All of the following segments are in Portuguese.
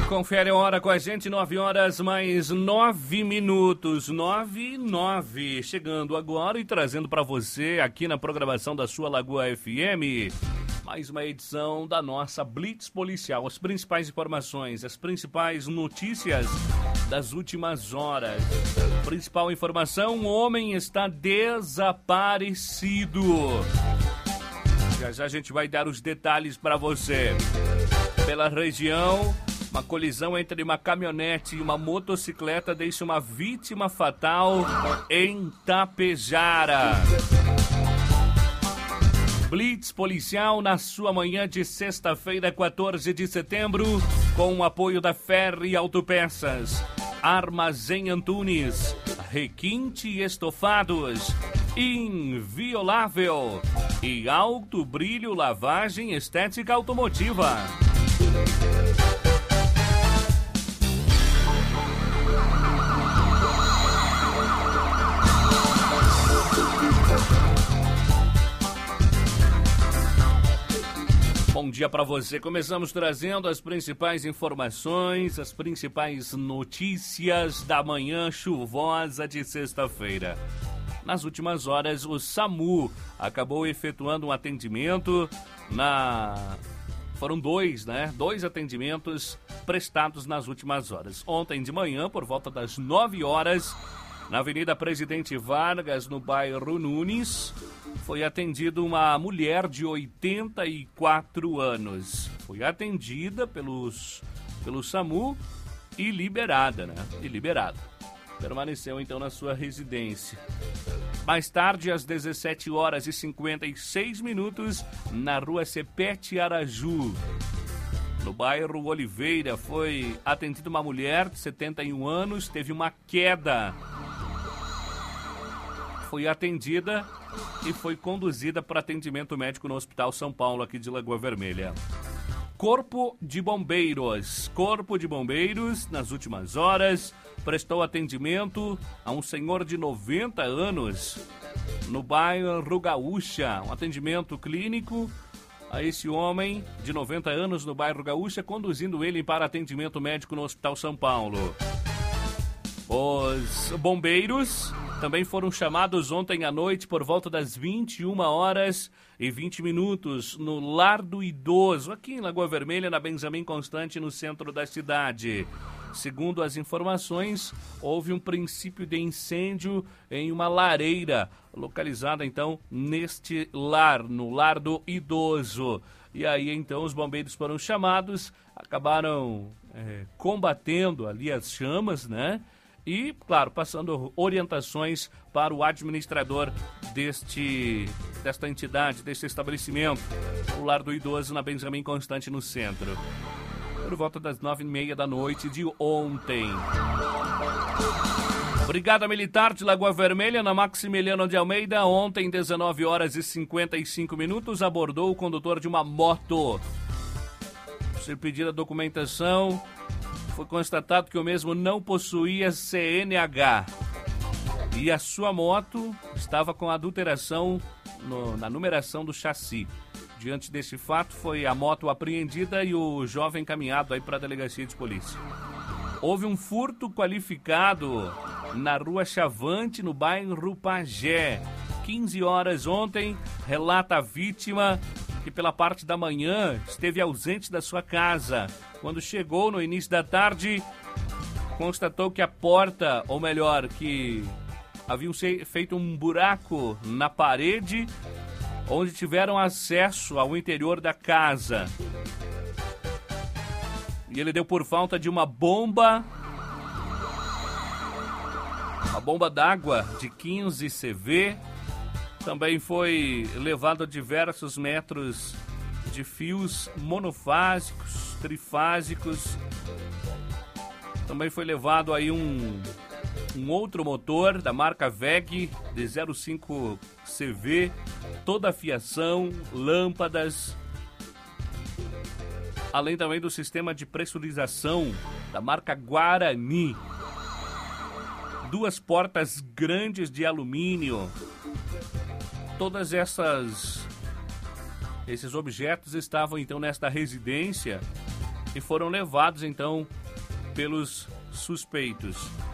Confere a hora com a gente, 9 horas mais 9 minutos, 9:09. Chegando agora e trazendo para você aqui na programação da sua Lagoa FM, mais uma edição da nossa Blitz Policial. As principais informações, as principais notícias das últimas horas. Principal informação, um homem está desaparecido. Já já a gente vai dar os detalhes para você. Pela região, uma colisão entre uma caminhonete e uma motocicleta deixa uma vítima fatal em Tapejara. Blitz policial na sua manhã de sexta-feira, 14 de setembro, com o apoio da Ferri Autopeças, Armazém Antunes, Requinte Estofados, Inviolável e Alto Brilho Lavagem Estética Automotiva. Bom dia para você. Começamos trazendo as principais informações, as principais notícias da manhã chuvosa de sexta-feira. Nas últimas horas, o SAMU acabou efetuando um atendimento Foram dois atendimentos prestados nas últimas horas. Ontem de manhã, por volta das 9 horas, na Avenida Presidente Vargas, no bairro Nunes, foi atendida uma mulher de 84 anos. Foi atendida pelo SAMU e liberada, Permaneceu então na sua residência. Mais tarde, às 17 horas e 56 minutos, na rua Cepete Araju, no bairro Oliveira, foi atendida uma mulher de 71 anos, teve uma queda. Foi atendida e foi conduzida para atendimento médico no Hospital São Paulo, aqui de Lagoa Vermelha. Corpo de Bombeiros, nas últimas horas, prestou atendimento a um senhor de 90 anos no bairro Gaúcha. Um atendimento clínico a esse homem de 90 anos no bairro Gaúcha, conduzindo ele para atendimento médico no Hospital São Paulo. Os bombeiros também foram chamados ontem à noite por volta das 21 horas e 20 minutos no Lar do Idoso, aqui em Lagoa Vermelha, na Benjamin Constante, no centro da cidade. Segundo as informações, houve um princípio de incêndio em uma lareira, localizada então neste lar, no Lar do Idoso. E aí então os bombeiros foram chamados, acabaram combatendo ali as chamas, né? E, claro, passando orientações para o administrador desta entidade, deste estabelecimento, o Lar do Idoso, na Benjamin Constante, no centro. Por volta das 9h30 da noite de ontem. Brigada Militar de Lagoa Vermelha, na Maximiliano de Almeida, ontem, 19 horas e 55 minutos, abordou o condutor de uma moto. Se pedir a documentação, foi constatado que o mesmo não possuía CNH e a sua moto estava com adulteração na numeração do chassi. Diante desse fato, foi a moto apreendida e o jovem encaminhado aí para a delegacia de polícia. Houve um furto qualificado na Rua Chavante, no bairro Pajé. 15 horas ontem, relata a vítima que pela parte da manhã esteve ausente da sua casa. Quando chegou no início da tarde, constatou que a porta, ou melhor, que haviam feito um buraco na parede, onde tiveram acesso ao interior da casa. E ele deu por falta de uma bomba d'água de 15 CV. Também foi levado a diversos metros de fios monofásicos, trifásicos. Também foi levado aí um outro motor da marca VEG de 05 CV, toda a fiação, lâmpadas, além também do sistema de pressurização da marca Guarani. 2 portas grandes de alumínio. Todas esses objetos estavam então nesta residência e foram levados então pelos suspeitos.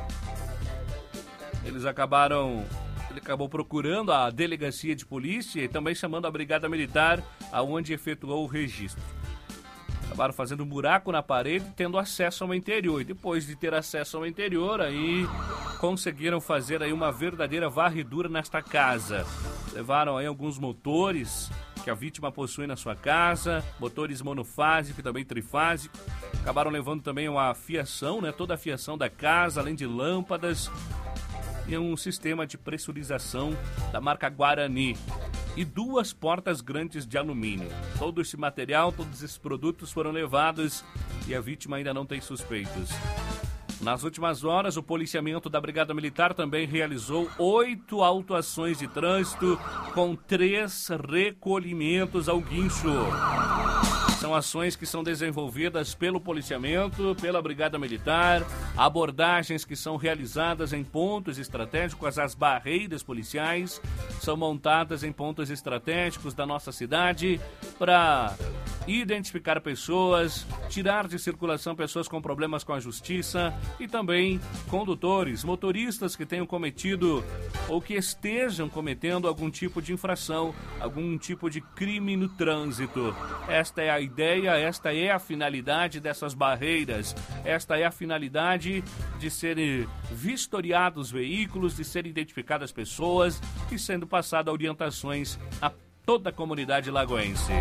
Ele acabou procurando a delegacia de polícia e também chamando a brigada militar, aonde efetuou o registro. Acabaram fazendo um buraco na parede, tendo acesso ao interior. E depois de ter acesso ao interior, aí conseguiram fazer aí uma verdadeira varredura nesta casa. Levaram aí alguns motores que a vítima possui na sua casa, motores monofásicos e também trifásicos. Acabaram levando também uma fiação, né? Toda a fiação da casa, além de lâmpadas e um sistema de pressurização da marca Guarani. E 2 portas grandes de alumínio. Todo esse material, todos esses produtos foram levados e a vítima ainda não tem suspeitos. Nas últimas horas, o policiamento da Brigada Militar também realizou 8 autuações de trânsito com 3 recolhimentos ao guincho. São ações que são desenvolvidas pelo policiamento, pela Brigada Militar, abordagens que são realizadas em pontos estratégicos, as barreiras policiais são montadas em pontos estratégicos da nossa cidade para identificar pessoas, tirar de circulação pessoas com problemas com a justiça e também condutores, motoristas que tenham cometido ou que estejam cometendo algum tipo de infração, algum tipo de crime no trânsito. Esta é a ideia, esta é a finalidade dessas barreiras, esta é a finalidade de serem vistoriados veículos, de serem identificadas pessoas e sendo passadas orientações a toda a comunidade lagoense.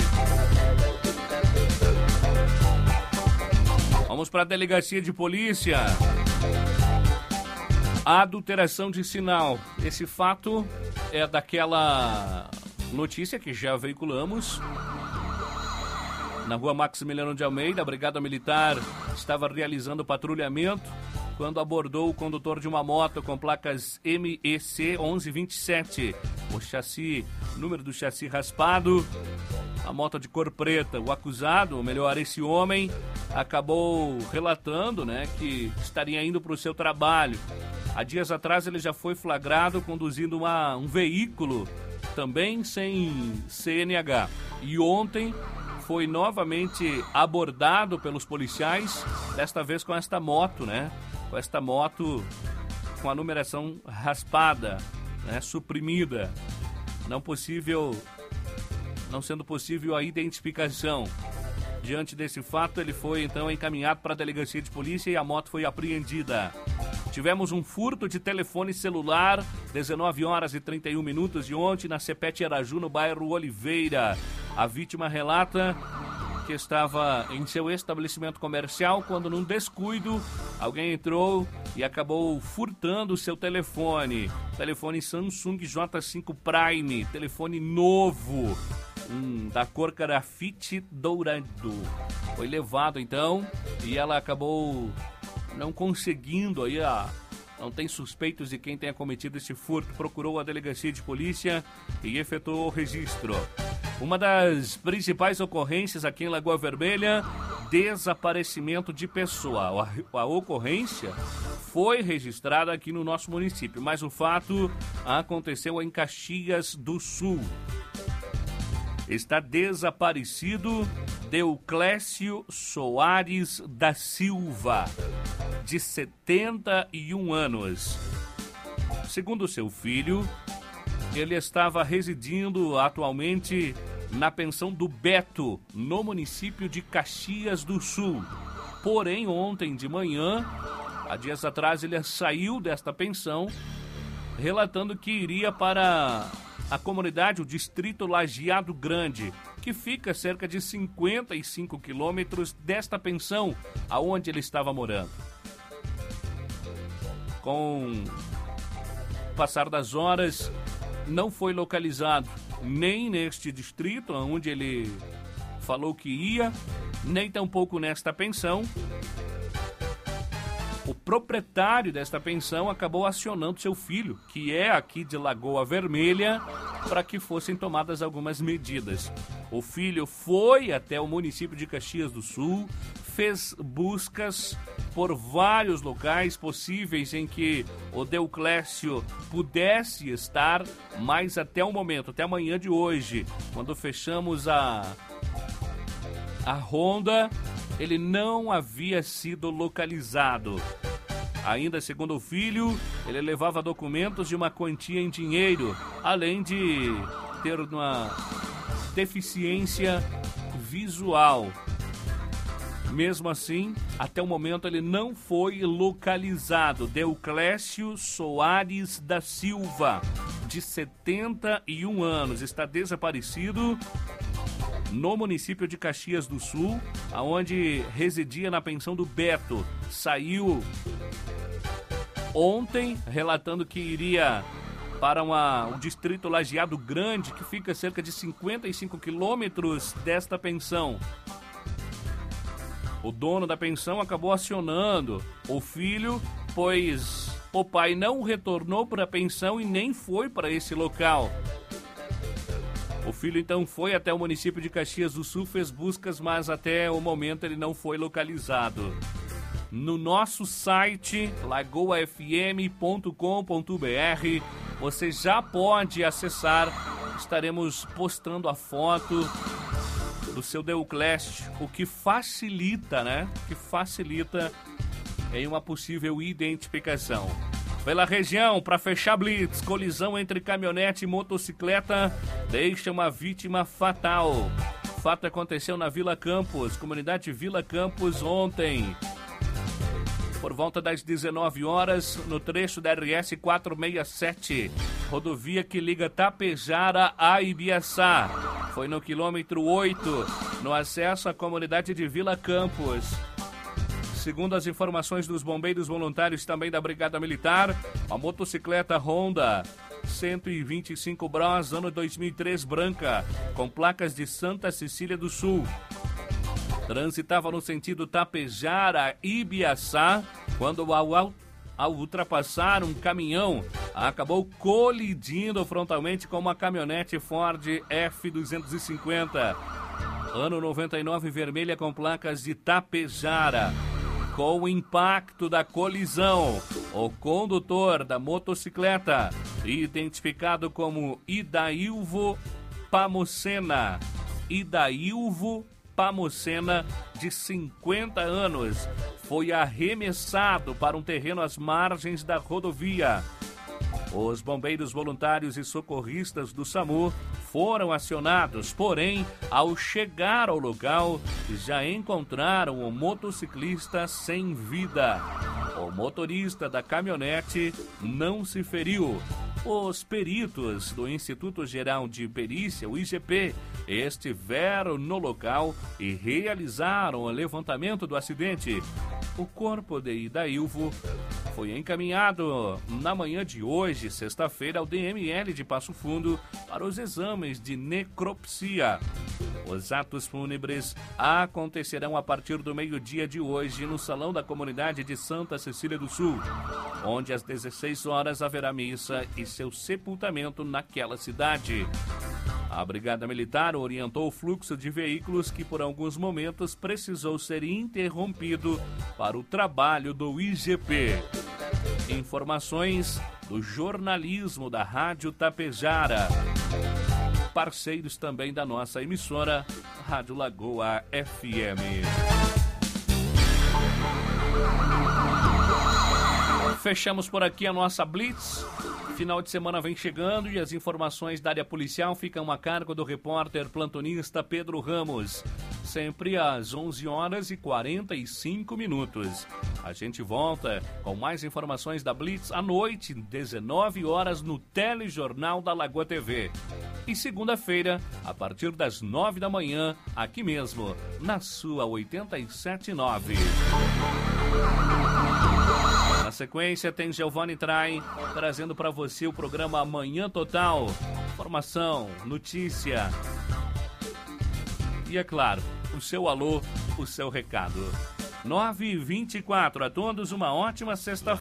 Vamos para a delegacia de polícia. Adulteração de sinal. Esse fato é daquela notícia que já veiculamos. Na rua Maximiliano de Almeida, a Brigada Militar estava realizando patrulhamento quando abordou o condutor de uma moto com placas MEC 1127. O número do chassi raspado, a moto de cor preta. O acusado, ou melhor, esse homem, acabou relatando, né, que estaria indo para o seu trabalho. Há dias atrás ele já foi flagrado conduzindo um veículo também sem CNH. E ontem foi novamente abordado pelos policiais, desta vez com esta moto, né? Com esta moto com a numeração raspada, né? Suprimida. Não sendo possível a identificação. Diante desse fato, ele foi então encaminhado para a delegacia de polícia e a moto foi apreendida. Tivemos um furto de telefone celular, 19 horas e 31 minutos de ontem, na Cepete Araju, no bairro Oliveira. A vítima relata que estava em seu estabelecimento comercial quando, num descuido, alguém entrou e acabou furtando o seu telefone. Telefone Samsung J5 Prime, telefone novo, da cor grafite dourado. Foi levado então e ela acabou não conseguindo aí não tem suspeitos de quem tenha cometido esse furto. Procurou a delegacia de polícia e efetuou o registro. Uma das principais ocorrências aqui em Lagoa Vermelha, desaparecimento de pessoa. A ocorrência foi registrada aqui no nosso município, mas o fato aconteceu em Caxias do Sul. Está desaparecido Deuclésio Soares da Silva, de 71 anos. Segundo seu filho, ele estava residindo atualmente na pensão do Beto, no município de Caxias do Sul. Porém, ontem de manhã, há dias atrás, ele saiu desta pensão, relatando que iria para a comunidade, o distrito Lajeado Grande, que fica a cerca de 55 quilômetros desta pensão, aonde ele estava morando. Com o passar das horas, não foi localizado nem neste distrito, onde ele falou que ia, nem tampouco nesta pensão. O proprietário desta pensão acabou acionando seu filho, que é aqui de Lagoa Vermelha, para que fossem tomadas algumas medidas. O filho foi até o município de Caxias do Sul, fez buscas por vários locais possíveis em que o Deuclésio pudesse estar, mas até o momento, até amanhã de hoje, quando fechamos a ronda, ele não havia sido localizado. Ainda segundo o filho, ele levava documentos de uma quantia em dinheiro, além de ter uma deficiência visual. Mesmo assim, até o momento ele não foi localizado. Deuclésio Soares da Silva, de 71 anos, está desaparecido no município de Caxias do Sul, onde residia na pensão do Beto. Saiu ontem, relatando que iria para um distrito Lajeado Grande, que fica a cerca de 55 quilômetros desta pensão. O dono da pensão acabou acionando o filho, pois o pai não retornou para a pensão e nem foi para esse local. O filho então foi até o município de Caxias do Sul, fez buscas, mas até o momento ele não foi localizado. No nosso site, lagoafm.com.br, você já pode acessar, estaremos postando a foto do seu Deuclésio, o que facilita, né? Que facilita em uma possível identificação. Pela região, para fechar blitz, colisão entre caminhonete e motocicleta deixa uma vítima fatal. O fato aconteceu na Vila Campos, comunidade Vila Campos, ontem. Por volta das 19 horas, no trecho da RS 467, rodovia que liga Tapejara a Ibiaçá. Foi no quilômetro 8, no acesso à comunidade de Vila Campos. Segundo as informações dos bombeiros voluntários também da Brigada Militar, a motocicleta Honda 125 Bros, ano 2003, branca, com placas de Santa Cecília do Sul, transitava no sentido Tapejara-Ibiaçá, quando ao ultrapassar um caminhão, acabou colidindo frontalmente com uma caminhonete Ford F250, ano 99, vermelha, com placas de Tapejara. Com o impacto da colisão, o condutor da motocicleta, identificado como Idailvo Pamocena, de 50 anos, foi arremessado para um terreno às margens da rodovia. Os bombeiros voluntários e socorristas do SAMU foram acionados, porém, ao chegar ao local, já encontraram o motociclista sem vida. O motorista da caminhonete não se feriu. Os peritos do Instituto Geral de Perícia, o IGP, estiveram no local e realizaram o levantamento do acidente. O corpo de Idailvo foi encaminhado na manhã de hoje, sexta-feira, ao DML de Passo Fundo para os exames de necropsia. Os atos fúnebres acontecerão a partir do meio-dia de hoje no Salão da Comunidade de Santa Cecília do Sul, onde às 16 horas haverá missa e seu sepultamento naquela cidade. A Brigada Militar orientou o fluxo de veículos que por alguns momentos precisou ser interrompido para o trabalho do IGP. Informações do jornalismo da Rádio Tapejara. Parceiros também da nossa emissora, Rádio Lagoa FM. Fechamos por aqui a nossa Blitz. Final de semana vem chegando e as informações da área policial ficam a cargo do repórter plantonista Pedro Ramos. Sempre às 11 horas e 45 minutos. A gente volta com mais informações da Blitz à noite, 19 horas, no Telejornal da Lagoa TV. E segunda-feira, a partir das 9 da manhã, aqui mesmo, na sua 87.9. Na sequência tem Giovanni Trai trazendo para você o programa Manhã Total. Informação, notícia e, é claro, o seu alô, o seu recado. 9h24, a todos uma ótima sexta-feira.